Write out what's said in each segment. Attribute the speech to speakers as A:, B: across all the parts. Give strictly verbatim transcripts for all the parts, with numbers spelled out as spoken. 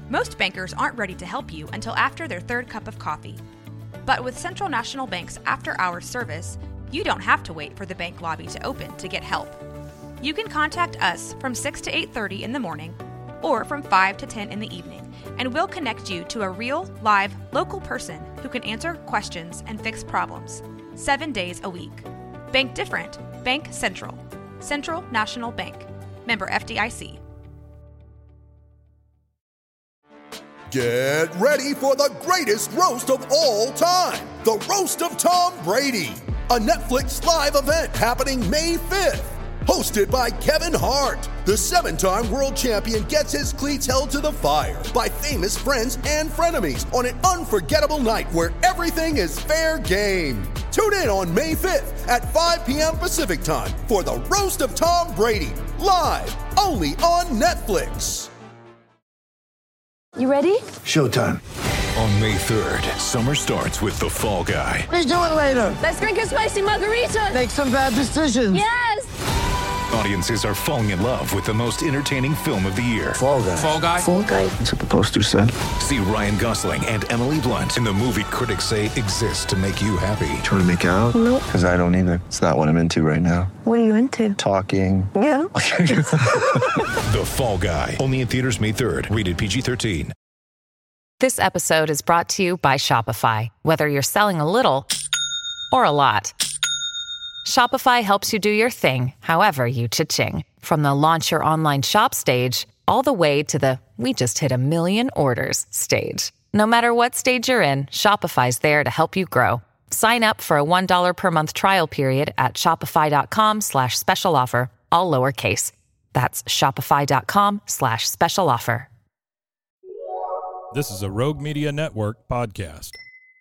A: Most bankers aren't ready to help you until after their third cup of coffee. But with Central National Bank's after-hours service, you don't have to wait for the bank lobby to open to get help. You can contact us from six to eight thirty in the morning or from five to ten in the evening, and we'll connect you to a real, live, local person who can answer questions and fix problems, seven days a week. Bank different. Bank Central. Central National Bank. Member F D I C.
B: Get ready for the greatest roast of all time, the Roast of Tom Brady, a Netflix live event happening May fifth. Hosted by Kevin Hart, the seven-time world champion gets his cleats held to the fire by famous friends and frenemies on an unforgettable night where everything is fair game. Tune in on May fifth at five p.m. Pacific time for the Roast of Tom Brady, live only on Netflix.
C: You ready?
D: Showtime.
E: On May third, summer starts with The Fall Guy.
D: Let's do it later.
C: Let's drink a spicy margarita.
D: Make some bad decisions.
C: Yes!
E: Audiences are falling in love with the most entertaining film of the year.
D: Fall Guy.
F: Fall Guy.
C: Fall Guy.
D: That's what the poster said.
E: See Ryan Gosling and Emily Blunt in the movie critics say exists to make you happy.
D: Trying to make it out?
C: Nope.
D: Because I don't either. It's not what I'm into right now.
C: What are you into?
D: Talking.
C: Yeah.
E: The Fall Guy. Only in theaters May third. Rated P G thirteen.
G: This episode is brought to you by Shopify. Whether you're selling a little or a lot, Shopify helps you do your thing, however you cha-ching. From the launch your online shop stage, all the way to the we just hit a million orders stage. No matter what stage you're in, Shopify's there to help you grow. Sign up for a one dollar per month trial period at shopify.com slash special offer, all lowercase. That's shopify.com slash special offer.
H: This is a Rogue Media Network podcast.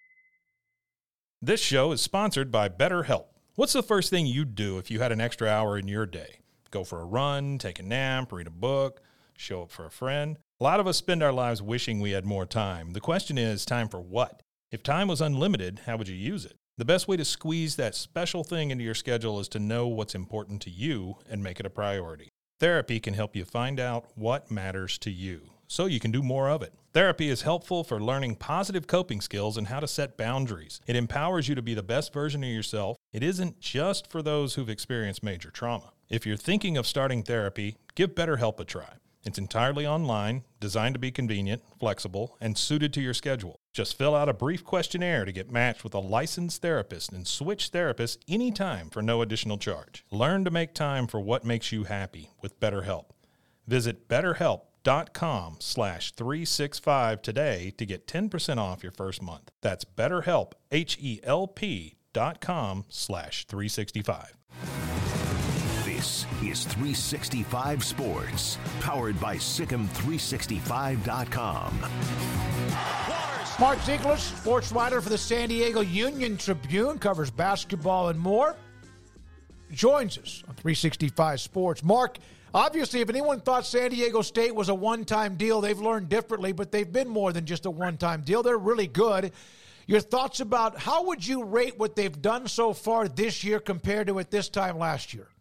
H: This show is sponsored by BetterHelp. What's the first thing you'd do if you had an extra hour in your day? Go for a run, take a nap, read a book, show up for a friend? A lot of us spend our lives wishing we had more time. The question is, time for what? If time was unlimited, how would you use it? The best way to squeeze that special thing into your schedule is to know what's important to you and make it a priority. Therapy can help you find out what matters to you, so you can do more of it. Therapy is helpful for learning positive coping skills and how to set boundaries. It empowers you to be the best version of yourself. It isn't just for those who've experienced major trauma. If you're thinking of starting therapy, give BetterHelp a try. It's entirely online, designed to be convenient, flexible, and suited to your schedule. Just fill out a brief questionnaire to get matched with a licensed therapist and switch therapists anytime for no additional charge. Learn to make time for what makes you happy with BetterHelp. Visit BetterHelp.com slash 365 today to get ten percent off your first month. That's BetterHelp, H-E-L-P dot com slash 365.
I: This is three sixty-five Sports, powered by Sikkim three sixty-five dot com.
F: Mark Ziegler, sports writer for the San Diego Union Tribune, covers basketball and more, joins us on three sixty-five Sports. Mark, obviously, if anyone thought San Diego State was a one-time deal, they've learned differently, but they've been more than just a one-time deal. They're really good. Your thoughts about how would you rate what they've done so far this year compared to at this time last year?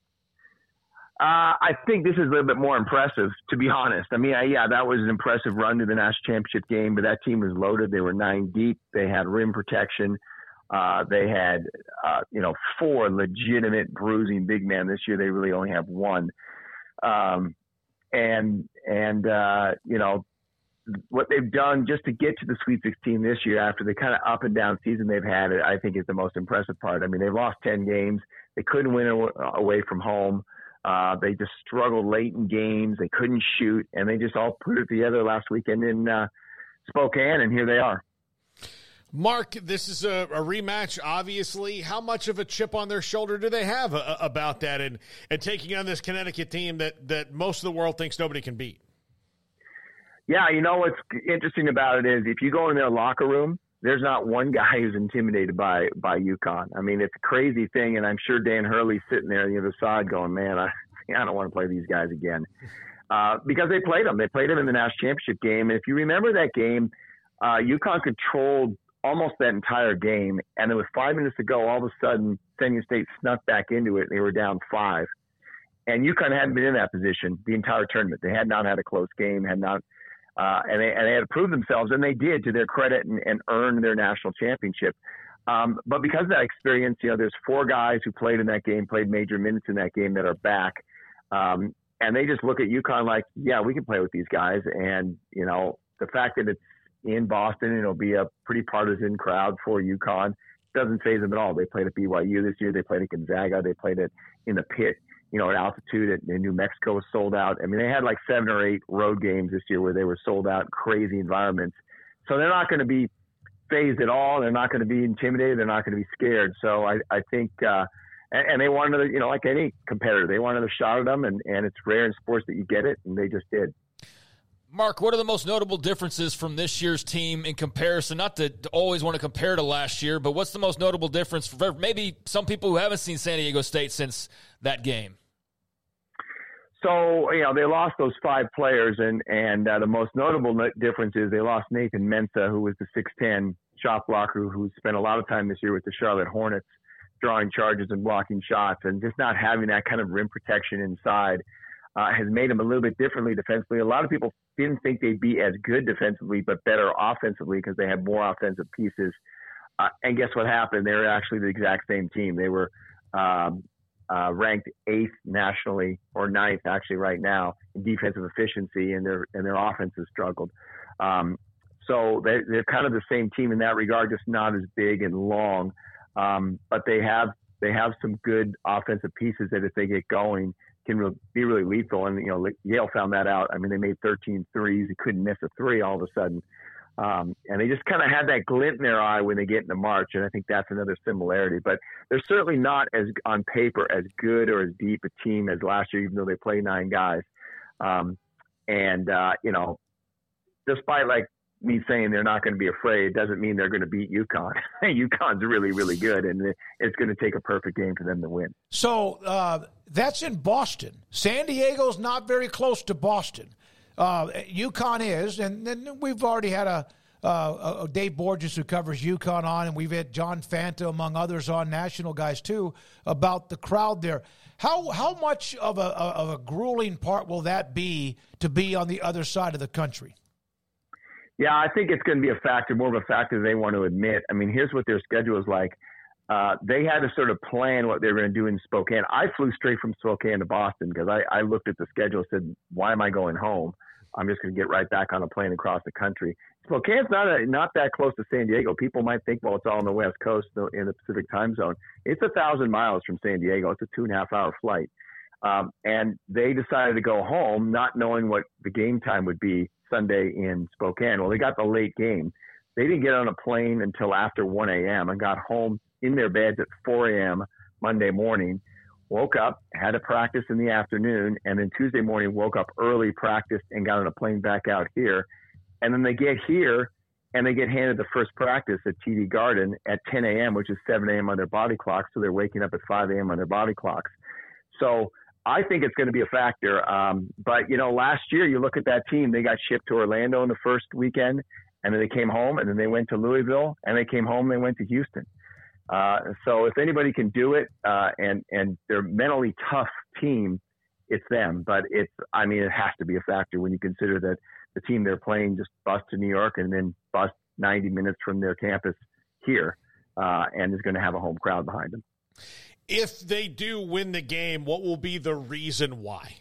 J: Uh, I think this is a little bit more impressive, to be honest. I mean, I, yeah, that was an impressive run to the national championship game, but that team was loaded. They were nine deep. They had rim protection. Uh, they had, uh, you know, four legitimate bruising big men. This year they really only have one. Um, and, and uh, you know, what they've done just to get to the Sweet sixteen this year after the kind of up and down season they've had, I think is the most impressive part. I mean, they've lost ten games. They couldn't win away from home. Uh, they just struggled late in games. They couldn't shoot, and they just all put it together last weekend in uh, Spokane, and here they are.
K: Mark, this is a, a rematch, obviously. How much of a chip on their shoulder do they have a, about that and, and taking on this Connecticut team that, that most of the world thinks nobody can beat?
J: Yeah, you know what's interesting about it is if you go in their locker room, there's not one guy who's intimidated by by UConn. I mean, it's a crazy thing, and I'm sure Dan Hurley's sitting there on the other side going, man, I, I don't want to play these guys again. Uh, because they played them. They played them in the national championship game. And if you remember that game, uh, UConn controlled almost that entire game, and there was five minutes to go. All of a sudden, San Diego State snuck back into it, and they were down five. And UConn hadn't been in that position the entire tournament. They had not had a close game, had not Uh, and, they, and they had to prove themselves, and they did, to their credit, and, and earn their national championship. Um, but because of that experience, you know, there's four guys who played in that game, played major minutes in that game that are back. Um, and they just look at UConn like, yeah, we can play with these guys. And, you know, the fact that it's in Boston and it'll be a pretty partisan crowd for UConn doesn't faze them at all. They played at B Y U this year. They played at Gonzaga. They played it in the pit, you know, at altitude at, in New Mexico was sold out. I mean, they had like seven or eight road games this year where they were sold out, crazy environments. So they're not going to be phased at all. They're not going to be intimidated. They're not going to be scared. So I, I think, uh, and, and they want another, you know, like any competitor, they want another shot at them. And, and it's rare in sports that you get it. And they just did.
L: Mark, what are the most notable differences from this year's team in comparison? Not to always want to compare to last year, but what's the most notable difference for maybe some people who haven't seen San Diego State since that game?
J: So, you know, they lost those five players, and, and uh, the most notable difference is they lost Nathan Mensah, who was the six ten shot blocker who spent a lot of time this year with the Charlotte Hornets, drawing charges and blocking shots, and just not having that kind of rim protection inside uh, has made him a little bit differently defensively. A lot of people didn't think they'd be as good defensively, but better offensively because they had more offensive pieces. Uh, and guess what happened? They were actually the exact same team. They were um, uh, ranked eighth nationally, or ninth actually right now, in defensive efficiency, and their and their offense has struggled. Um, so they, they're kind of the same team in that regard, just not as big and long. Um, but they have they have some good offensive pieces that, if they get going, can re- be really lethal. And, you know, Yale found that out. I mean, they made thirteen threes. He couldn't miss a three all of a sudden. Um, and they just kind of had that glint in their eye when they get into March. And I think that's another similarity. But they're certainly not, as on paper, as good or as deep a team as last year, even though they play nine guys. Um, and, uh, you know, despite, like, me saying they're not going to be afraid doesn't mean they're going to beat UConn. UConn's really, really good, and it's going to take a perfect game for them to win. So
F: uh, that's in Boston. San Diego's not very close to Boston. Uh, UConn is, and then we've already had a, uh, a Dave Borges who covers UConn on, and we've had John Fanta, among others, on, national guys too, about the crowd there. How how much of a of a grueling part will that be to be on the other side of the country?
J: Yeah, I think it's going to be a factor, more of a factor than they want to admit. I mean, here's what their schedule is like. Uh, they had to sort of plan what they were going to do in Spokane. I flew straight from Spokane to Boston because I, I looked at the schedule and said, why am I going home? I'm just going to get right back on a plane across the country. Spokane's not a, not that close to San Diego. People might think, well, it's all on the West Coast in the Pacific time zone. It's a thousand miles from San Diego. It's a two and a half hour flight. Um, and they decided to go home not knowing what the game time would be Sunday in Spokane. Well, they got the late game. They didn't get on a plane until after one a.m. and got home in their beds at four a.m. Monday morning, woke up, had a practice in the afternoon, and then Tuesday morning woke up early, practiced, and got on a plane back out here. And then they get here, and they get handed the first practice at T D Garden at ten a.m., which is seven a.m. on their body clocks, so they're waking up at five a.m. on their body clocks. So I think it's going to be a factor. Um, but, you know, last year, you look at that team, they got shipped to Orlando in the first weekend, and then they came home, and then they went to Louisville, and they came home, and they went to Houston. Uh, so if anybody can do it, uh, and, and they're a mentally tough team, it's them. But it's, I mean, it has to be a factor when you consider that the team they're playing just bust to New York and then bust ninety minutes from their campus here, uh, and is going to have a home crowd behind them.
K: If they do win the game, what will be the reason why?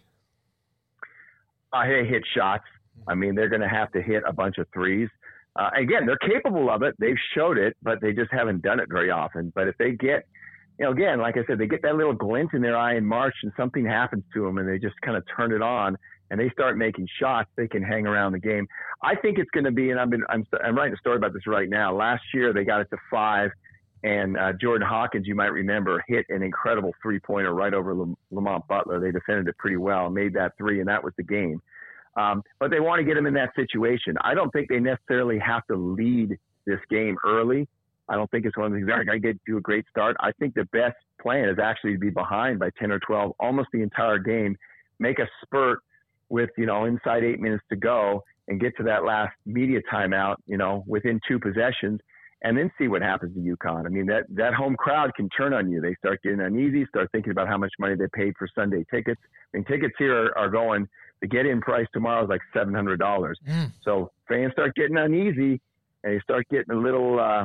J: Uh, they hit shots. I mean, they're going to have to hit a bunch of threes. Uh, again, they're capable of it. They've showed it, but they just haven't done it very often. But if they get, you know, again, like I said, they get that little glint in their eye in March and something happens to them and they just kind of turn it on and they start making shots, they can hang around the game. I think it's going to be, and I've been, I'm, I'm writing a story about this right now. Last year, they got it to five. And uh, Jordan Hawkins, you might remember, hit an incredible three-pointer right over Lam- Lamont Butler. They defended it pretty well, made that three, and that was the game. Um, but they want to get him in that situation. I don't think they necessarily have to lead this game early. I don't think it's one of the things they're going to get to a great start. I think the best plan is actually to be behind by ten or twelve almost the entire game, make a spurt with, you know, inside eight minutes to go and get to that last media timeout, you know, within two possessions, and then see what happens to UConn. I mean, that, that home crowd can turn on you. They start getting uneasy, start thinking about how much money they paid for Sunday tickets. I mean, tickets here are, are going the get-in price tomorrow is like seven hundred dollars.
F: Mm.
J: So fans start getting uneasy, and you start getting a little, uh,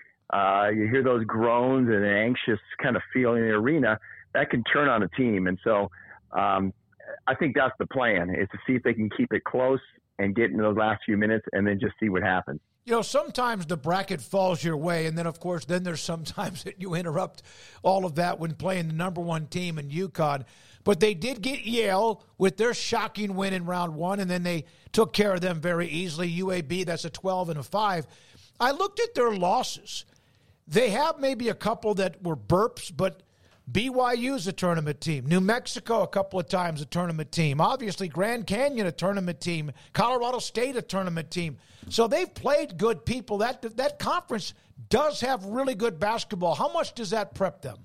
J: uh, you hear those groans and an anxious kind of feeling in the arena. That can turn on a team. And so um, I think that's the plan, is to see if they can keep it close and get into those last few minutes and then just see what happens.
F: You know, sometimes the bracket falls your way, and then, of course, then there's sometimes that you interrupt all of that when playing the number one team in UConn. But they did get Yale with their shocking win in round one, and then they took care of them very easily. U A B, that's a twelve and a five. I looked at their losses. They have maybe a couple that were burps, but B Y U's a tournament team. New Mexico a couple of times a tournament team. Obviously, Grand Canyon a tournament team. Colorado State a tournament team. So they've played good people. That that conference does have really good basketball. How much does that prep them?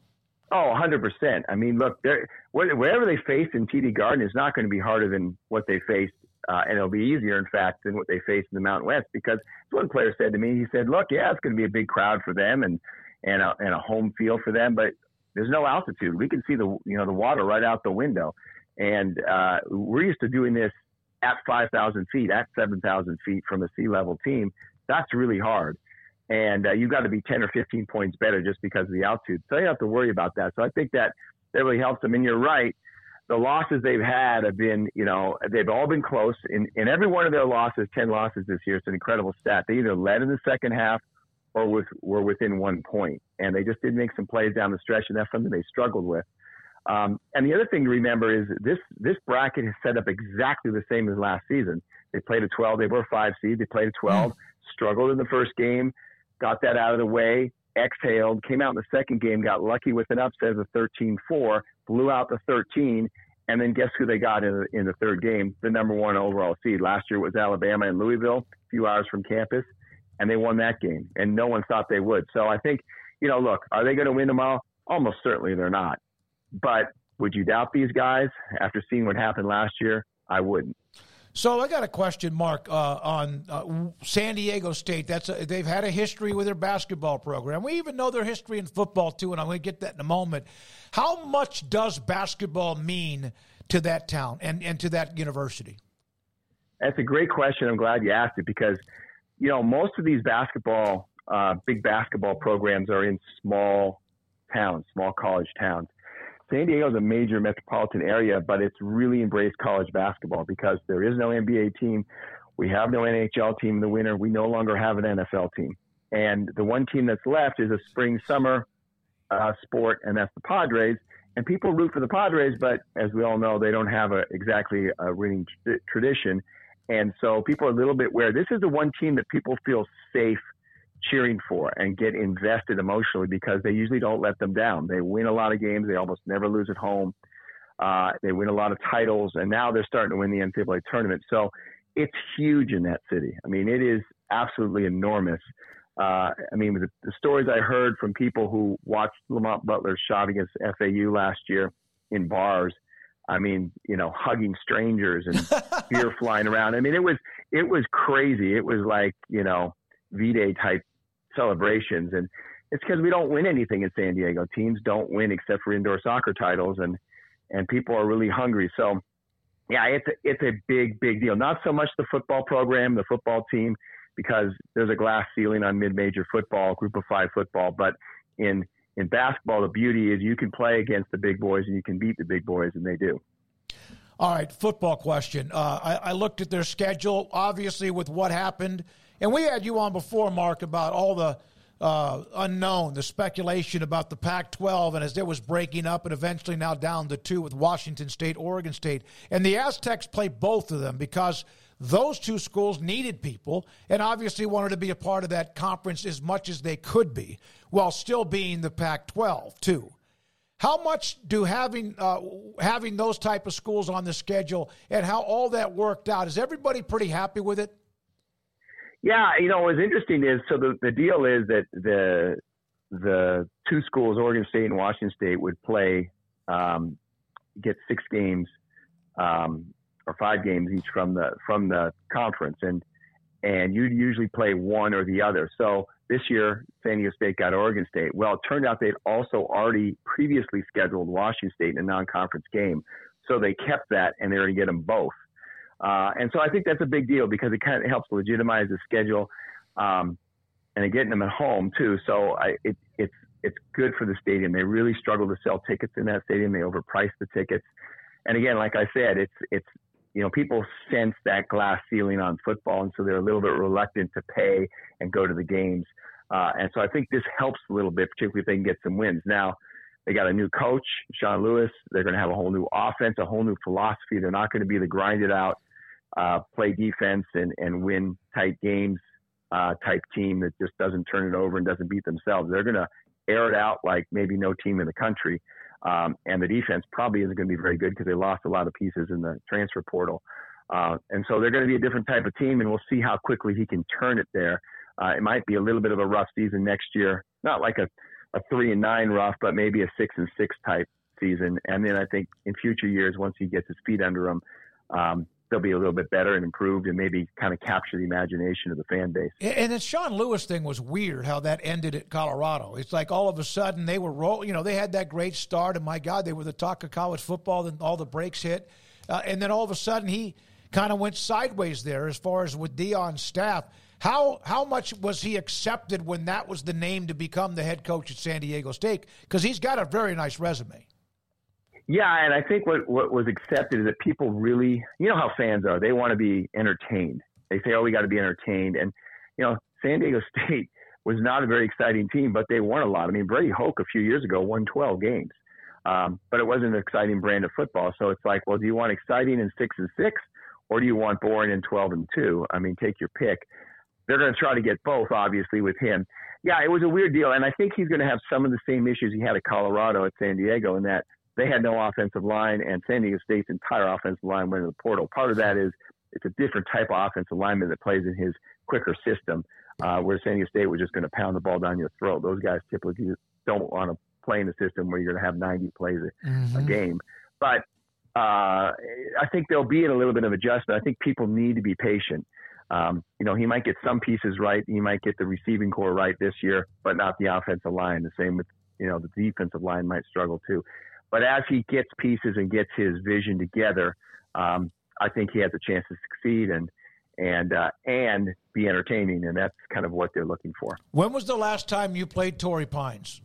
J: Oh, one hundred percent. I mean, look, whatever they face in T D Garden is not going to be harder than what they faced, uh, and it'll be easier, in fact, than what they faced in the Mountain West. Because one player said to me, he said, look, yeah, it's going to be a big crowd for them and, and, a, and a home field for them, but there's no altitude. We can see the you know the water right out the window, and uh, we're used to doing this at five thousand feet, at seven thousand feet from a sea level team. That's really hard, and uh, you've got to be ten or fifteen points better just because of the altitude. So you don't have to worry about that. So I think that that really helps them. And you're right, the losses they've had have been you know they've all been close. In in every one of their losses, ten losses this year, it's an incredible stat. They either led in the second half or with, were within one point. And they just did make some plays down the stretch, and that's something they struggled with. Um, and the other thing to remember is this this bracket is set up exactly the same as last season. They played a twelve. They were a five seed. They played a twelve, mm. struggled in the first game, got that out of the way, exhaled, came out in the second game, got lucky with an upset of a thirteen four, blew out the thirteen, and then guess who they got in the, in the third game? The number one overall seed. Last year it was Alabama and Louisville, a few hours from campus. And they won that game, and no one thought they would. So I think, you know, look, are they going to win tomorrow? Almost certainly they're not. But would you doubt these guys after seeing what happened last year? I wouldn't.
F: So I got a question, Mark, uh, on uh, San Diego State. That's a, they've had a history with their basketball program. We even know their history in football, too, and I'm going to get that in a moment. How much does basketball mean to that town and, and to that university?
J: That's a great question. I'm glad you asked it because – you know, most of these basketball, uh, big basketball programs are in small towns, small college towns. San Diego is a major metropolitan area, but it's really embraced college basketball because there is no N B A team. We have no N H L team in the winter. We no longer have an N F L team. And the one team that's left is a spring, summer uh, sport, and that's the Padres. And people root for the Padres, but as we all know, they don't have a, exactly a winning tr- tradition. And so people are a little bit wary. This is the one team that people feel safe cheering for and get invested emotionally because they usually don't let them down. They win a lot of games. They almost never lose at home. Uh, they win a lot of titles, and now they're starting to win the N C double A tournament. So it's huge in that city. I mean, it is absolutely enormous. Uh, I mean, the, the stories I heard from people who watched Lamont Butler shot against F A U last year in bars, I mean, you know, hugging strangers and beer flying around. I mean, it was it was crazy. It was like, you know, V-Day type celebrations. And it's because we don't win anything in San Diego. Teams don't win except for indoor soccer titles, and and people are really hungry. So, yeah, it's a, it's a big, big deal. Not so much the football program, the football team, because there's a glass ceiling on mid-major football, group of five football. But in In basketball, the beauty is you can play against the big boys and you can beat the big boys, and they do.
F: All right, football question. Uh, I, I looked at their schedule, obviously, with what happened. And we had you on before, Mark, about all the uh, unknown, the speculation about the Pac twelve, and as it was breaking up and eventually now down to two with Washington State, Oregon State. And the Aztecs play both of them because those two schools needed people and obviously wanted to be a part of that conference as much as they could be while still being the Pac twelve, too. How much do having uh, having those type of schools on the schedule and how all that worked out, is everybody pretty happy with it?
J: Yeah, you know, what's interesting is, so the, the deal is that the the two schools, Oregon State and Washington State, would play, um, get six games um, or five games each from the from the conference, and and you'd usually play one or the other. So this year, San Diego State got Oregon State. Well, it turned out they'd also already previously scheduled Washington State in a non-conference game So they kept that, and they're going to get them both. Uh, and so I think that's a big deal because it kind of helps legitimize the schedule, um, and getting them at home too. So I, it, it's it's good for the stadium. They really struggle to sell tickets in that stadium. They overprice the tickets. And again, like I said, it's it's you know, people sense that glass ceiling on football, and so they're a little bit reluctant to pay and go to the games. Uh, and so I think this helps a little bit, particularly if they can get some wins. Now, they got a new coach, Sean Lewis. They're going to have a whole new offense, a whole new philosophy. They're not going to be the grinded out, uh, play defense and, and win tight games uh, type team that just doesn't turn it over and doesn't beat themselves. They're going to air it out like maybe no team in the country. Um, and the defense probably isn't going to be very good because they lost a lot of pieces in the transfer portal. Uh, and so they're going to be a different type of team, and we'll see how quickly he can turn it there. Uh, it might be a little bit of a rough season next year, not like a, a three and nine rough, but maybe a six and six type season. And then I think in future years, once he gets his feet under him, um, they'll be a little bit better and improved and maybe kind of capture the imagination of the fan base.
F: And the Sean Lewis thing was weird how that ended at Colorado. It's like all of a sudden they were rolling, you know, they had that great start, and my God, they were the talk of college football, and all the breaks hit. Uh, and then all of a sudden he kind of went sideways there as far as with Deion's staff. How how much was he accepted when that was the name to become the head coach at San Diego State? Because he's got a very nice resume.
J: Yeah, and I think what, what was accepted is that people really, you know how fans are. They want to be entertained. They say, oh, we got to be entertained. And, you know, San Diego State was not a very exciting team, but they won a lot. I mean, Brady Hoke a few years ago won twelve games, um, but it wasn't an exciting brand of football. So it's like, well, do you want exciting in six and six, or do you want boring in twelve and two? I mean, take your pick. They're going to try to get both, obviously, with him. Yeah, it was a weird deal, and I think he's going to have some of the same issues he had at Colorado at San Diego, in that they had no offensive line, and San Diego State's entire offensive line went in the portal. Part of that is it's a different type of offensive lineman that plays in his quicker system, uh, where San Diego State was just going to pound the ball down your throat. Those guys typically don't want to play in a system where you're going to have ninety plays a, mm-hmm. a game. But uh, I think there'll be a little bit of adjustment. I think people need to be patient. Um, you know, he might get some pieces right. He might get the receiving core right this year, but not the offensive line. The same with, you know, the defensive line might struggle too. But as he gets pieces and gets his vision together, um, I think he has a chance to succeed and and uh, and be entertaining, and that's kind of what they're looking for.
F: When was the last time you played Torrey Pines?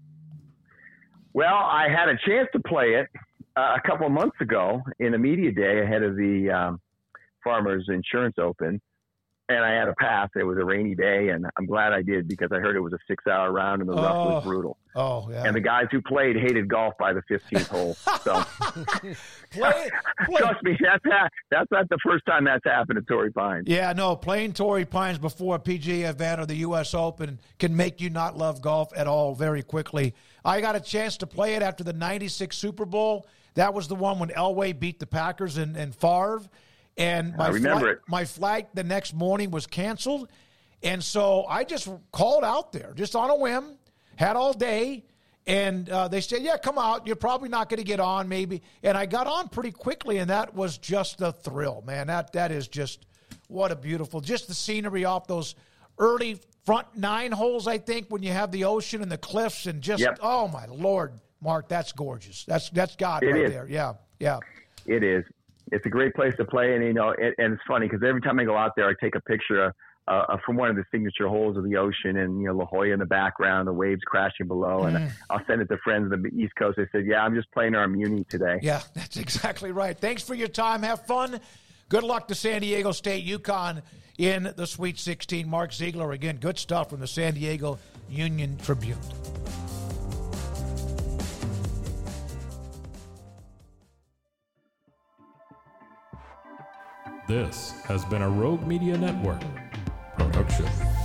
J: Well, I had a chance to play it uh, a couple of months ago in a media day ahead of the um, Farmers Insurance Open. And I had a pass. It was a rainy day, and I'm glad I did because I heard it was a six-hour round, and the rough
F: oh,
J: was brutal.
F: Oh, yeah.
J: And the guys who played hated golf by the fifteenth hole. So,
F: play, play.
J: Trust me, that's ha- that's not the first time that's happened at Torrey Pines.
F: Yeah, no, playing Torrey Pines before a P G A event or the U S Open can make you not love golf at all very quickly. I got a chance to play it after the ninety-six Super Bowl. That was the one when Elway beat the Packers and, and Favre. And my
J: I remember
F: flight,
J: it.
F: my flight the next morning was canceled. And so I just called out there, just on a whim, had all day. And uh, they said, yeah, come out. You're probably not going to get on, maybe. And I got on pretty quickly, and that was just a thrill, man. That That is just, what a beautiful, just the scenery off those early front nine holes, I think, when you have the ocean and the cliffs and just,
J: yep.
F: oh, my Lord, Mark, that's gorgeous. That's that's God
J: it
F: right
J: is.
F: there. Yeah, yeah.
J: It is. It's a great place to play, and you know, it, and it's funny because every time I go out there, I take a picture of, uh, from one of the signature holes of the ocean, and you know, La Jolla in the background, the waves crashing below, mm. and I'll send it to friends on the East Coast. I said, "Yeah, I'm just playing our Muni today."
F: Yeah, that's exactly right. Thanks for your time. Have fun. Good luck to San Diego State, UConn in the Sweet sixteen. Mark Ziegler again. Good stuff from the San Diego Union Tribune.
M: This has been a Rogue Media Network production.